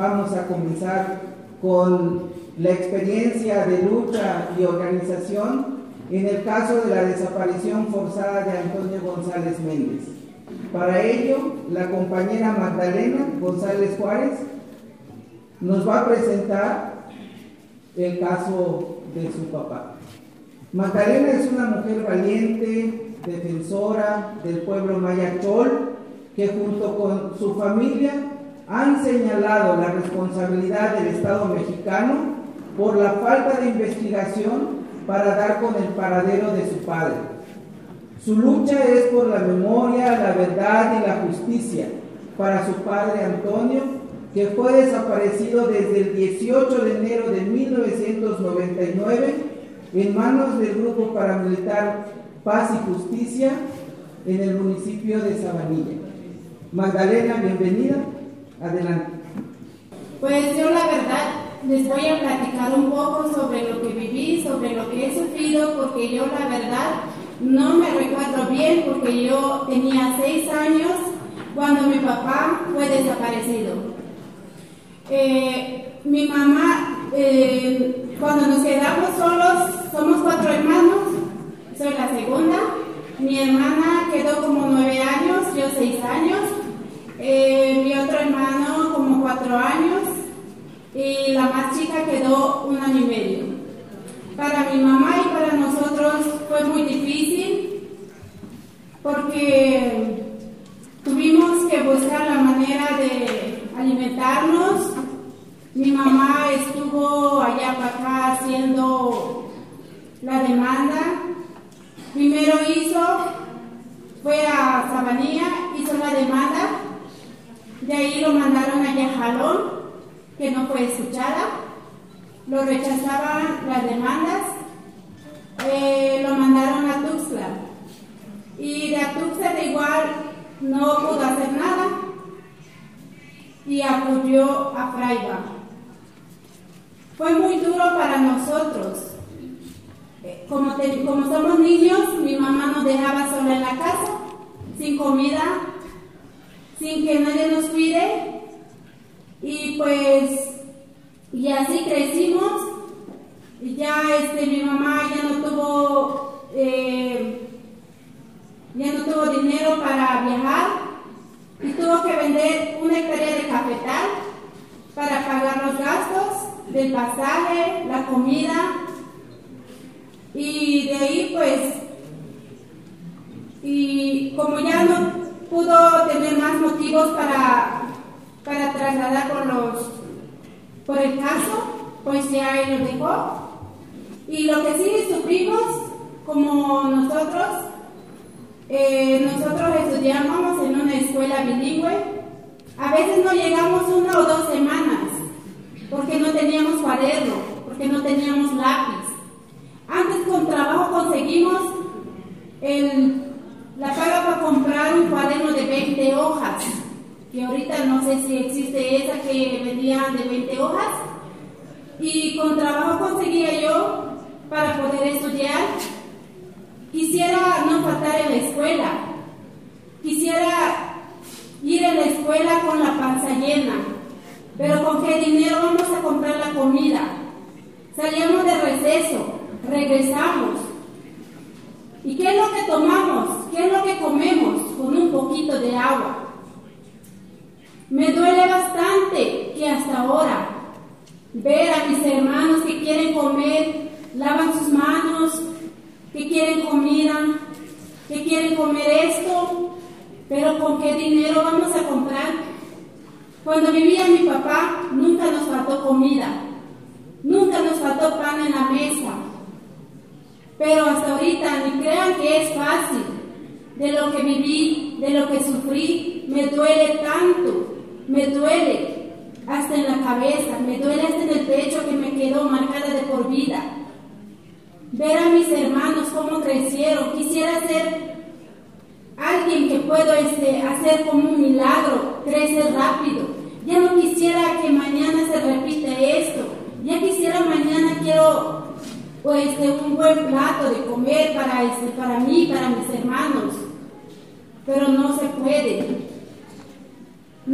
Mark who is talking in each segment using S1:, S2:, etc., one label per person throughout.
S1: vamos a comenzar con la experiencia de lucha y organización en el caso de la desaparición forzada de Antonio González Méndez. Para ello, la compañera Magdalena González Juárez nos va a presentar el caso de su papá. Magdalena es una mujer valiente, defensora del pueblo maya chol, que junto con su familia han señalado la responsabilidad del Estado mexicano por la falta de investigación para dar con el paradero de su padre. Su lucha es por la memoria, la verdad y la justicia para su padre Antonio, que fue desaparecido desde el 18 de enero de 1999 en manos del grupo paramilitar Paz y Justicia en el municipio de Sabanilla. Magdalena, bienvenida. Adelante.
S2: Pues yo la verdad les voy a platicar un poco sobre lo que viví, sobre lo que he sufrido, porque yo la verdad no me recuerdo bien, porque yo tenía 6 años cuando mi papá fue desaparecido. Mi mamá, cuando nos quedamos solos, somos 4 hermanos, soy la segunda. Mi hermana quedó como 9 años, yo 6 años. Mi otro hermano como 4 años y la más chica quedó 1 año y medio. Para mi mamá y para nosotros fue muy difícil porque tuvimos que buscar la manera de alimentarnos. Mi mamá estuvo allá para acá haciendo la demanda. Primero fue a Sabanilla, hizo la demanda. De ahí lo mandaron allá a Jalón, que no fue escuchada. Lo rechazaban las demandas. Lo mandaron a Tuxtla. Y de Tuxtla de igual no pudo hacer nada. Y acudió a Fraiba. Fue muy duro para nosotros. Como somos niños, mi mamá nos dejaba sola en la casa, sin comida, sin que nadie nos cuide, y así crecimos. Y ya mi mamá ya no tuvo dinero para viajar y tuvo que vender 1 hectárea de cafetal para pagar los gastos del pasaje, la comida, y de ahí y como ya no pudo tener más motivos para trasladar por el caso, pues ya él lo dejó. Y lo que sí sufrimos, como nosotros estudiábamos en una escuela bilingüe, a veces no llegamos 1 o 2 semanas, porque no teníamos cuaderno, porque no teníamos lápiz. Antes con trabajo conseguimos la paga para comprar un cuaderno de 20 hojas, que ahorita no sé si existe esa que vendían de 20 hojas, y con trabajo conseguía yo para poder estudiar. Quisiera no faltar en la escuela, quisiera ir a la escuela con la panza llena, pero ¿con qué dinero vamos a comprar la comida? Salíamos de receso, regresamos. ¿Y qué es lo que tomamos? ¿Qué es lo que comemos? Con un poquito de agua. Me duele bastante que hasta ahora ver a mis hermanos que quieren comer, lavan sus manos, que quieren comida, que quieren comer esto, pero ¿con qué dinero vamos a comprar? Cuando vivía mi papá, nunca nos faltó comida, nunca nos faltó pan en la mesa. Pero hasta ahorita, ni crean que es fácil. De lo que viví, de lo que sufrí, me duele tanto, me duele hasta en la cabeza, me duele hasta en el pecho, que me quedó marcada de por vida. Ver a mis hermanos cómo crecieron, quisiera ser alguien que puedo hacer como un milagro, crecer rápido. Ya no quisiera que mañana se repite esto, ya quisiera mañana quiero un buen plato de comer para mí, para mis hermanos, pero no se puede. No es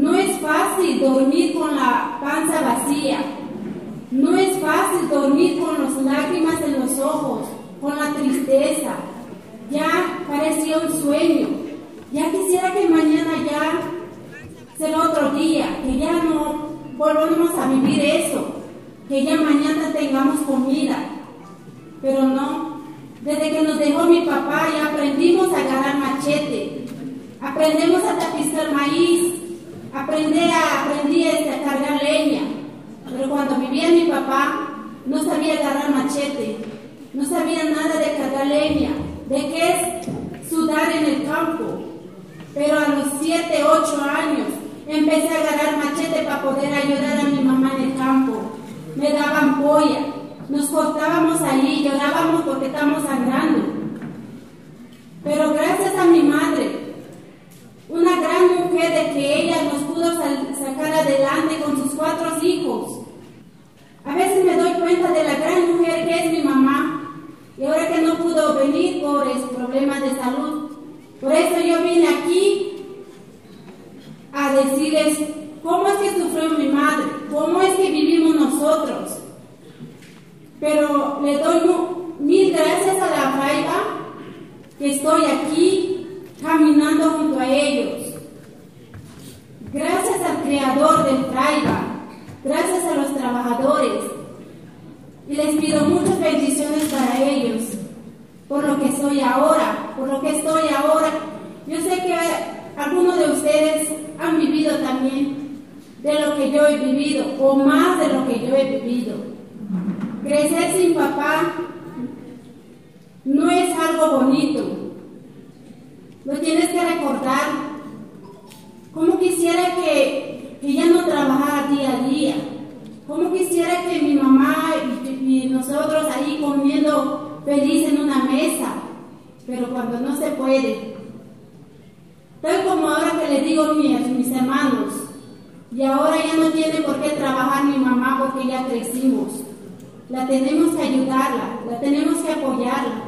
S2: fácil dormir con la panza vacía. No es fácil dormir con las lágrimas en los ojos, con la tristeza. Ya parecía un sueño. Ya quisiera que mañana ya sea otro día, que ya no volvamos a vivir eso, que ya mañana tengamos comida. Pero no. Desde que nos dejó mi papá ya aprendimos a agarrar machete, aprendemos a tapizar maíz, aprendí a cargar leña. Pero cuando vivía mi papá no sabía agarrar machete, no sabía nada de cargar leña, de qué es sudar en el campo. Pero a los 7, 8 años empecé a agarrar machete para poder ayudar a mi mamá en el campo. Me daban polla, nos cortábamos ahí, llorábamos porque estábamos sangrando. Pero gracias a mi madre, una gran mujer de que ella nos pudo sacar adelante con sus 4 hijos. A veces me doy cuenta de la gran mujer que es mi mamá, y ahora que no pudo venir por problemas de salud. Por eso yo vine aquí a decirles cómo es que sufrió mi madre, cómo es que vivimos nosotros. Pero le doy mil gracias a la Fraiba que estoy aquí caminando junto a ellos. Gracias al creador del Fraiba, gracias a los trabajadores. Y les pido muchas bendiciones para ellos, por lo que soy ahora, por lo que estoy ahora. Yo sé que algunos de ustedes han vivido también de lo que yo he vivido, o más de lo que yo he vivido. Crecer sin papá no es algo bonito. Lo tienes que recordar. Como quisiera que ya no trabajara día a día. Como quisiera que mi mamá y nosotros ahí comiendo feliz en una mesa. Pero cuando no se puede. Tal como ahora que le digo a mis hermanos. Y ahora ya no tiene por qué trabajar mi mamá porque ya crecimos. La tenemos que ayudarla, la tenemos que apoyarla.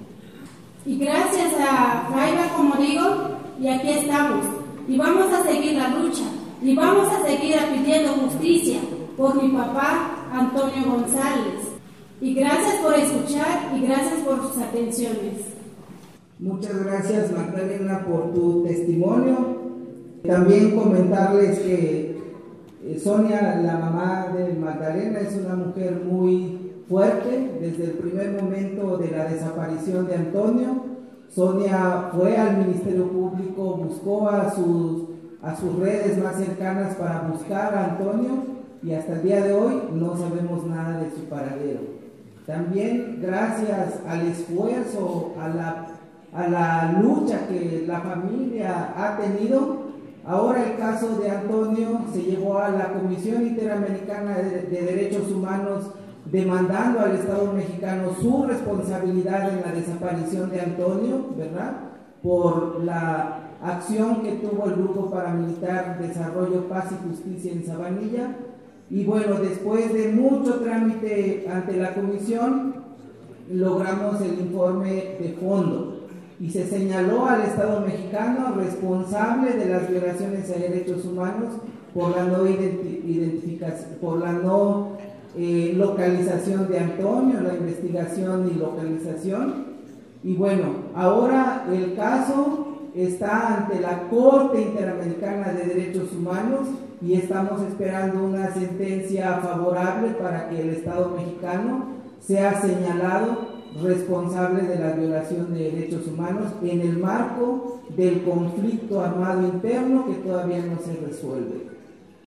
S2: Y gracias a Fraiba, como digo, y aquí estamos. Y vamos a seguir la lucha. Y vamos a seguir pidiendo justicia por mi papá, Antonio González. Y gracias por escuchar y gracias por sus atenciones.
S1: Muchas gracias, Magdalena, por tu testimonio. También comentarles que Sonia, la mamá de Magdalena, es una mujer muy fuerte. Desde el primer momento de la desaparición de Antonio, Sonia fue al Ministerio Público, buscó a sus redes más cercanas para buscar a Antonio y hasta el día de hoy no sabemos nada de su paradero. También gracias al esfuerzo, a la lucha que la familia ha tenido, ahora el caso de Antonio se llevó a la Comisión Interamericana de Derechos Humanos demandando al Estado mexicano su responsabilidad en la desaparición de Antonio, ¿verdad? Por la acción que tuvo el Grupo Paramilitar Desarrollo, Paz y Justicia en Sabanilla. Y bueno, después de mucho trámite ante la comisión, logramos el informe de fondo y se señaló al Estado mexicano responsable de las violaciones a derechos humanos por la no identificación, por la no localización de Antonio, la investigación y localización. Y bueno, ahora el caso está ante la Corte Interamericana de Derechos Humanos y estamos esperando una sentencia favorable para que el Estado mexicano sea señalado responsable de la violación de derechos humanos en el marco del conflicto armado interno que todavía no se resuelve.